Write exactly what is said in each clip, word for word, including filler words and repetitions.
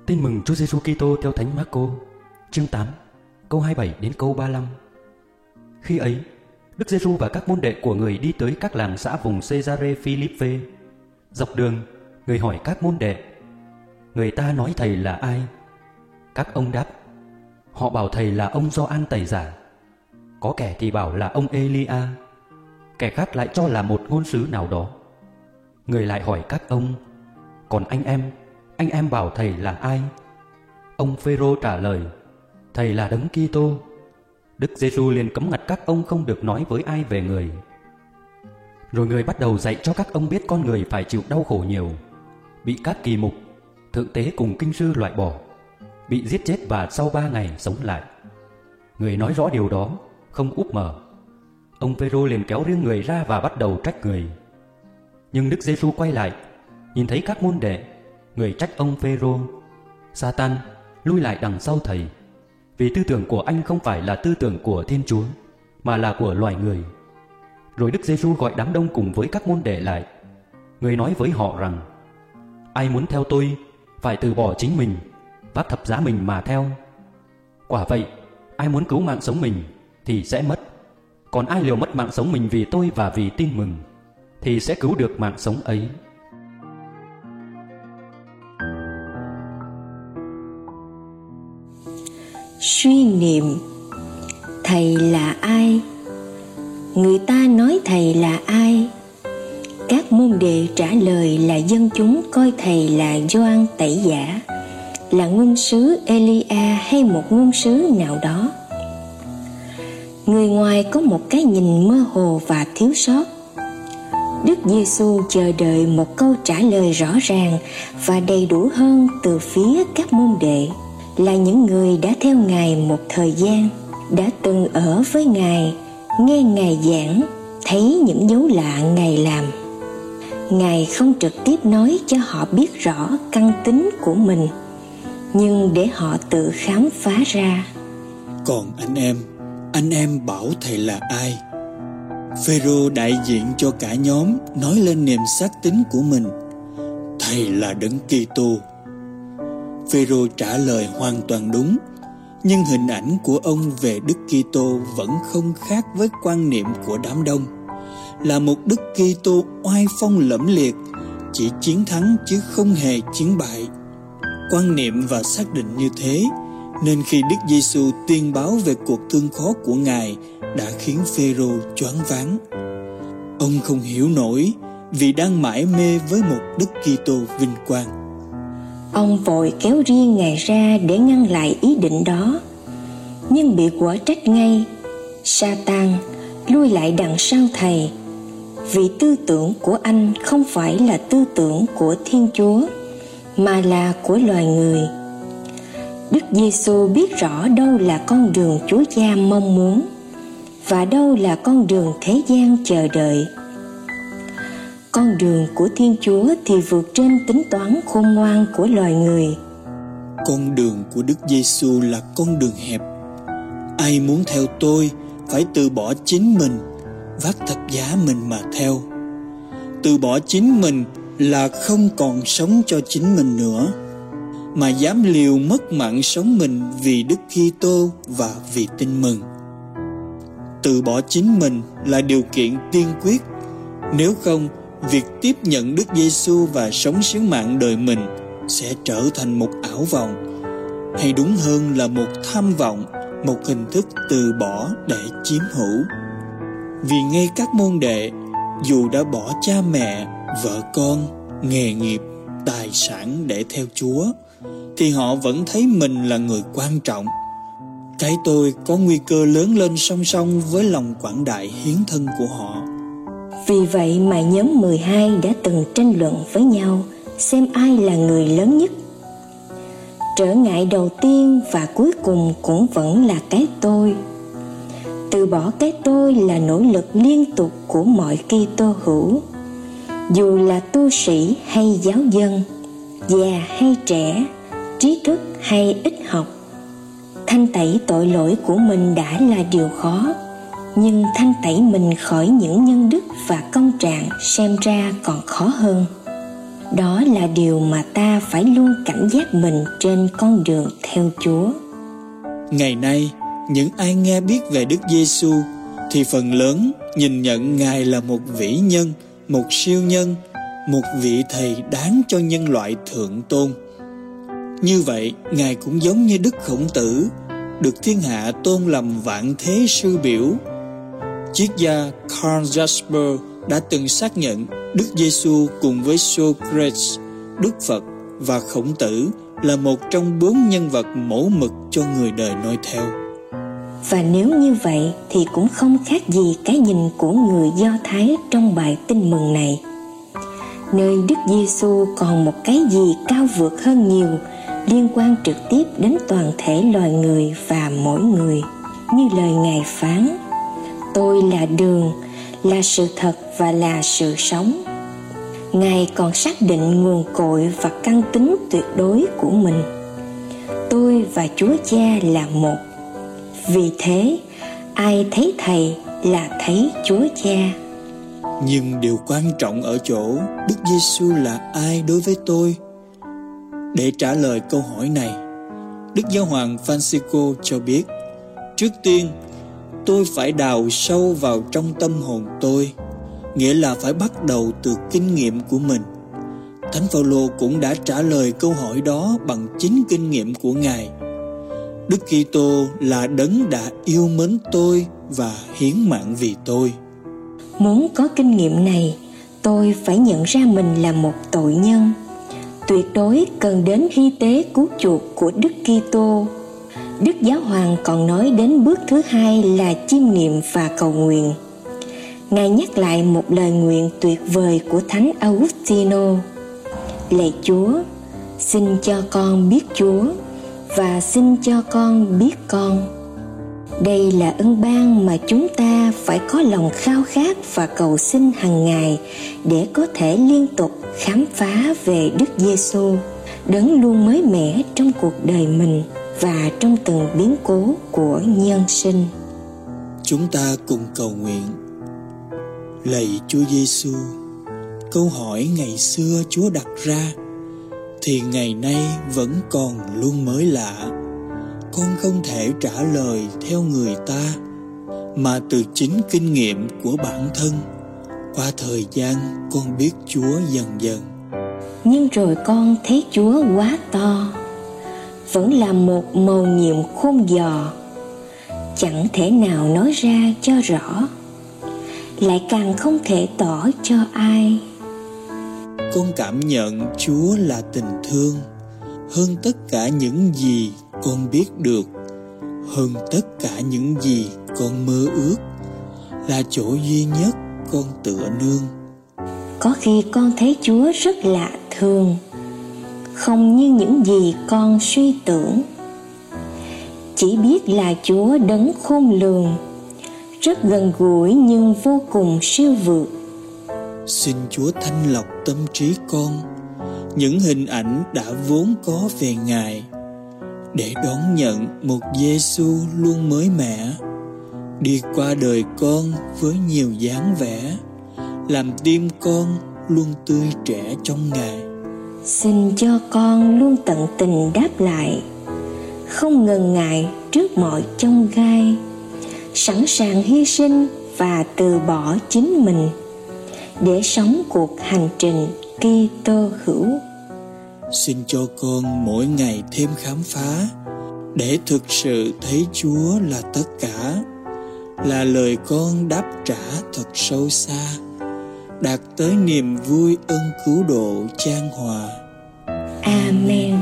Tin mừng Chúa Giêsu Kitô theo Thánh Máccô, chương tám, câu hai mươi bảy đến câu ba mươi lăm. Khi ấy, Đức Giêsu và các môn đệ của người đi tới các làng xã vùng Cesare Philippe. Dọc đường, người hỏi các môn đệ: người ta nói thầy là ai? Các ông đáp: họ bảo thầy là ông Gioan Tẩy Giả. Có kẻ thì bảo là ông Elia, kẻ khác lại cho là một ngôn sứ nào đó. Người lại hỏi các ông: còn anh em, anh em bảo thầy là ai? Ông Phêrô trả lời: thầy là Đấng Kitô. Đức Giêsu liền cấm ngặt các ông không được nói với ai về người. Rồi người bắt đầu dạy cho các ông biết con người phải chịu đau khổ nhiều, bị các kỳ mục, thượng tế cùng kinh sư loại bỏ, bị giết chết và sau ba ngày sống lại. Người nói rõ điều đó, không úp mở. Ông Phêrô liền kéo riêng người ra và bắt đầu trách người. Nhưng Đức Giêsu quay lại, nhìn thấy các môn đệ, người trách ông Phêrô: Sa-tan, lui lại đằng sau thầy, vì tư tưởng của anh không phải là tư tưởng của Thiên Chúa, mà là của loài người. Rồi Đức Giêsu gọi đám đông cùng với các môn đệ lại. Người nói với họ rằng: ai muốn theo tôi, phải từ bỏ chính mình, vác thập giá mình mà theo. Quả vậy, ai muốn cứu mạng sống mình thì sẽ mất. Còn ai liều mất mạng sống mình vì tôi và vì tin mừng, thì sẽ cứu được mạng sống ấy. Suy niệm: thầy là ai? Người ta nói thầy là ai? Các môn đệ trả lời là dân chúng coi thầy là Gioan Tẩy Giả, là ngôn sứ Elia hay một ngôn sứ nào đó. Người ngoài có một cái nhìn mơ hồ và thiếu sót. Đức Giêsu chờ đợi một câu trả lời rõ ràng và đầy đủ hơn từ phía các môn đệ, là những người đã theo Ngài một thời gian, đã từng ở với Ngài, nghe Ngài giảng, thấy những dấu lạ Ngài làm. Ngài không trực tiếp nói cho họ biết rõ căn tính của mình, nhưng để họ tự khám phá ra. Còn anh em, anh em bảo thầy là ai? Phêrô đại diện cho cả nhóm nói lên niềm xác tín của mình: thầy là Đấng Kitô. Phêrô trả lời hoàn toàn đúng, nhưng hình ảnh của ông về Đức Kitô vẫn không khác với quan niệm của đám đông, là một Đức Kitô oai phong lẫm liệt, chỉ chiến thắng chứ không hề chiến bại. Quan niệm và xác định như thế, nên khi Đức Giêsu tuyên báo về cuộc thương khó của Ngài đã khiến Phêrô choáng váng. Ông không hiểu nổi vì đang mải mê với một Đức Kitô vinh quang. Ông vội kéo riêng Ngài ra để ngăn lại ý định đó, nhưng bị quở trách ngay: Sa-tan, lui lại đằng sau thầy, vì tư tưởng của anh không phải là tư tưởng của Thiên Chúa, mà là của loài người. Đức Giêsu biết rõ đâu là con đường Chúa Cha mong muốn, và đâu là con đường thế gian chờ đợi. Con đường của Thiên Chúa thì vượt trên tính toán khôn ngoan của loài người. Con đường của Đức Giêsu là con đường hẹp. Ai muốn theo tôi phải từ bỏ chính mình, vác thập giá mình mà theo. Từ bỏ chính mình là không còn sống cho chính mình nữa, mà dám liều mất mạng sống mình vì Đức Kitô và vì tin mừng. Từ bỏ chính mình là điều kiện tiên quyết. Nếu không, việc tiếp nhận Đức Giêsu và sống sứ mạng đời mình sẽ trở thành một ảo vọng, hay đúng hơn là một tham vọng, một hình thức từ bỏ để chiếm hữu. Vì ngay các môn đệ, dù đã bỏ cha mẹ, vợ con, nghề nghiệp, tài sản để theo Chúa, thì họ vẫn thấy mình là người quan trọng. Cái tôi có nguy cơ lớn lên song song với lòng quảng đại hiến thân của họ. Vì vậy mà nhóm mười hai đã từng tranh luận với nhau xem ai là người lớn nhất. Trở ngại đầu tiên và cuối cùng cũng vẫn là cái tôi. Từ bỏ cái tôi là nỗ lực liên tục của mọi Kitô hữu, dù là tu sĩ hay giáo dân, già hay trẻ, trí thức hay ít học. Thanh tẩy tội lỗi của mình đã là điều khó, nhưng thanh tẩy mình khỏi những nhân đức và công trạng xem ra còn khó hơn. Đó là điều mà ta phải luôn cảnh giác mình trên con đường theo Chúa. Ngày nay, những ai nghe biết về Đức Giêsu thì phần lớn nhìn nhận Ngài là một vĩ nhân, một siêu nhân, một vị thầy đáng cho nhân loại thượng tôn. Như vậy, Ngài cũng giống như Đức Khổng Tử, được thiên hạ tôn làm vạn thế sư biểu. Triết gia Karl Jasper đã từng xác nhận Đức Giêsu cùng với Socrates, Đức Phật và Khổng Tử là một trong bốn nhân vật mẫu mực cho người đời noi theo. Và nếu như vậy thì cũng không khác gì cái nhìn của người Do Thái trong bài tin mừng này, nơi Đức Giêsu còn một cái gì cao vượt hơn nhiều, liên quan trực tiếp đến toàn thể loài người và mỗi người, như lời Ngài phán: Tôi là đường, là sự thật và là sự sống. Ngài còn xác định nguồn cội và căn tính tuyệt đối của mình: Tôi và Chúa Cha là một. Vì thế, ai thấy Thầy là thấy Chúa Cha. Nhưng điều quan trọng ở chỗ Đức Giêsu là ai đối với tôi? Để trả lời câu hỏi này, Đức Giáo hoàng Francisco cho biết, trước tiên, tôi phải đào sâu vào trong tâm hồn tôi, nghĩa là phải bắt đầu từ kinh nghiệm của mình. Thánh Phaolô cũng đã trả lời câu hỏi đó bằng chính kinh nghiệm của Ngài. Đức Kitô là đấng đã yêu mến tôi và hiến mạng vì tôi. Muốn có kinh nghiệm này, tôi phải nhận ra mình là một tội nhân, tuyệt đối cần đến hy tế cứu chuộc của Đức Kitô. Đức Giáo hoàng còn nói đến bước thứ hai là chiêm niệm và cầu nguyện. Ngài nhắc lại một lời nguyện tuyệt vời của Thánh Augustino: Lạy Chúa, xin cho con biết Chúa và xin cho con biết con. Đây là ân ban mà chúng ta phải có lòng khao khát và cầu xin hàng ngày để có thể liên tục khám phá về Đức Giêsu, đấng luôn mới mẻ trong cuộc đời mình và trong từng biến cố của nhân sinh. Chúng ta cùng cầu nguyện. Lạy Chúa Giêsu, câu hỏi ngày xưa Chúa đặt ra thì ngày nay vẫn còn luôn mới lạ. Con không thể trả lời theo người ta, mà từ chính kinh nghiệm của bản thân. Qua thời gian con biết Chúa dần dần. Nhưng rồi con thấy Chúa quá to, vẫn là một mầu nhiệm khôn dò, chẳng thể nào nói ra cho rõ, lại càng không thể tỏ cho ai. Con cảm nhận Chúa là tình thương, hơn tất cả những gì con biết được, hơn tất cả những gì con mơ ước, là chỗ duy nhất con tựa nương. Có khi con thấy Chúa rất lạ thường, không như những gì con suy tưởng. Chỉ biết là Chúa đấng khôn lường, rất gần gũi nhưng vô cùng siêu vượt. Xin Chúa thanh lọc tâm trí con, những hình ảnh đã vốn có về Ngài, để đón nhận một Giêsu luôn mới mẻ, đi qua đời con với nhiều dáng vẻ, làm tim con luôn tươi trẻ trong Ngài. Xin cho con luôn tận tình đáp lại, không ngần ngại trước mọi chông gai, sẵn sàng hy sinh và từ bỏ chính mình để sống cuộc hành trình Kitô hữu. Xin cho con mỗi ngày thêm khám phá, để thực sự thấy Chúa là tất cả, là lời con đáp trả thật sâu xa, đạt tới niềm vui ân cứu độ chan hòa. Amen.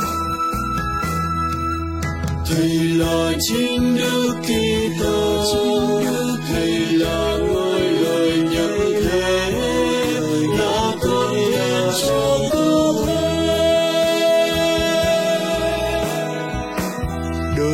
Thầy là chính Đức Kitô,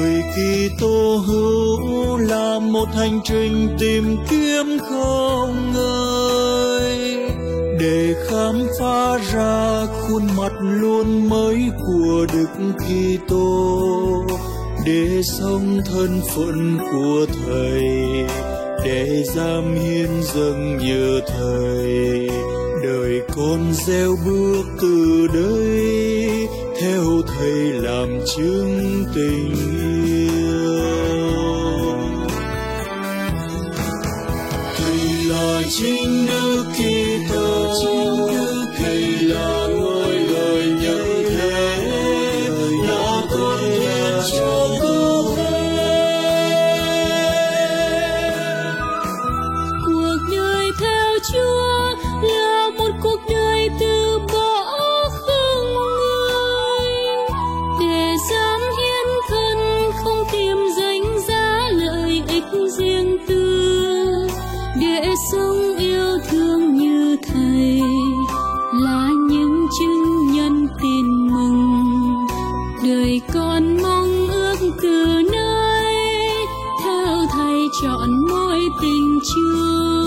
Đời Kitô hữu là một hành trình tìm kiếm không ngơi, để khám phá ra khuôn mặt luôn mới của Đức Kitô, để sống thân phận của Thầy, để dám hiến dâng nhờ Thầy. Đời con gieo bước từ đây, theo Thầy làm chứng tình yêu. Thầy là chính Đức Kitô, Thầy là ngôi lời nhân thế, là con thiên chúa cứu thế. Cuộc đời theo Chúa là một cuộc đời từ bỏ không người, để dám hiến thân không tìm danh giá lợi ích riêng tư, để sống yêu thương như Thầy, là những chứng nhân tin mừng. Đời con mong ước từ nay theo Thầy chọn mối tình chung.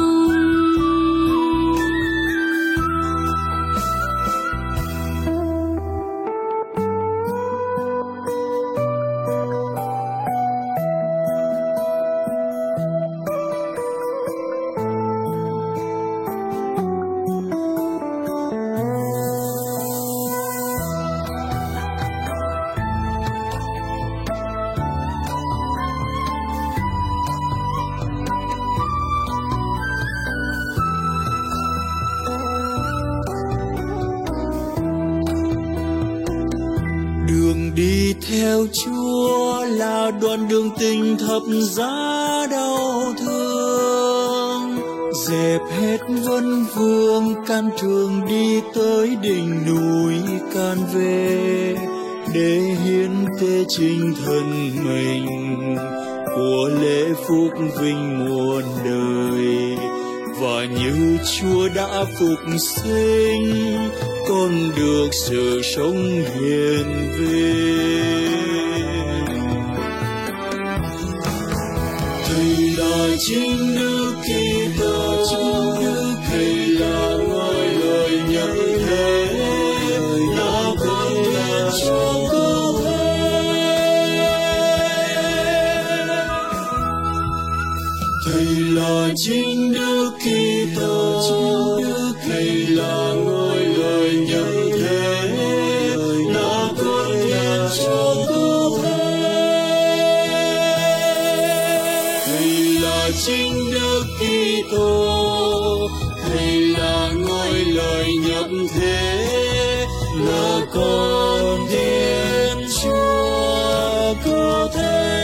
Đường đi theo Chúa là đoạn đường tình thập giá đau thương, dẹp hết vấn vương can trường đi tới đỉnh núi Can Vê, để hiến tế chính thân mình của lễ phúc vinh muôn đời. Và như Chúa đã phục sinh, con được sự sống hiền vinh. Thầy là chính Đức Kitô, Thầy là ngôi lời nhân thế, là con thiên chúa cứu thế. Thầy là chính Đức Kitô, Thầy là ngôi lời nhân thế, là con thiên chúa cứu thế. Thầy là chính Đức Kitô, Thầy là ngôi lời nhập thế, là con thiên chúa cứu thế.